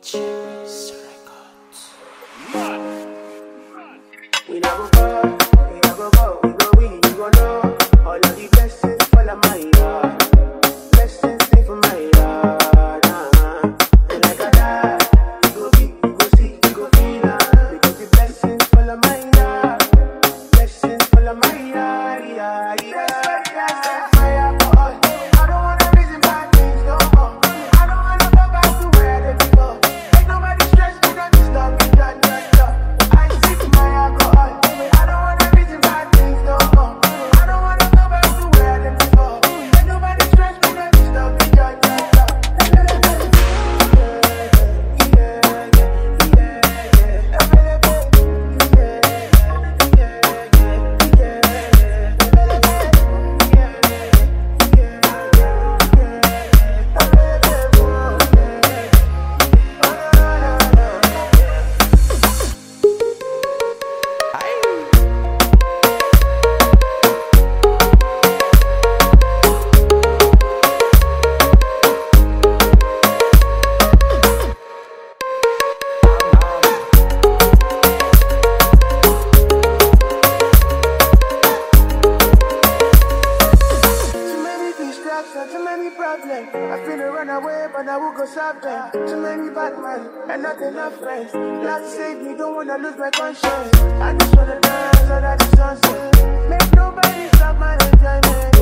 Cherries Records. We never go, we never go, we go win, you go know. All of the blessings fall on my yard. Blessings stay for my yard. And like I die, you go be, you go see, you go feel. Because the blessings fall on my yard. Blessings fall on my yard, yeah, yeah. That's fire for all. I don't wanna reason bad things no more. I don't wanna go back to where they before. Ain't nobody stress me, don't disturb me, done. I sip my alcohol. I don't wanna reason bad things no more. I don't wanna go back to where they before. Ain't nobody stress me, don't disturb me, done. Too many problems. I finna run away, but I will go solve them. Too many bad men and not enough friends. Lord save me, don't wanna lose my conscience. I just wanna dance under the sunset. Make nobody stop my enjoyment.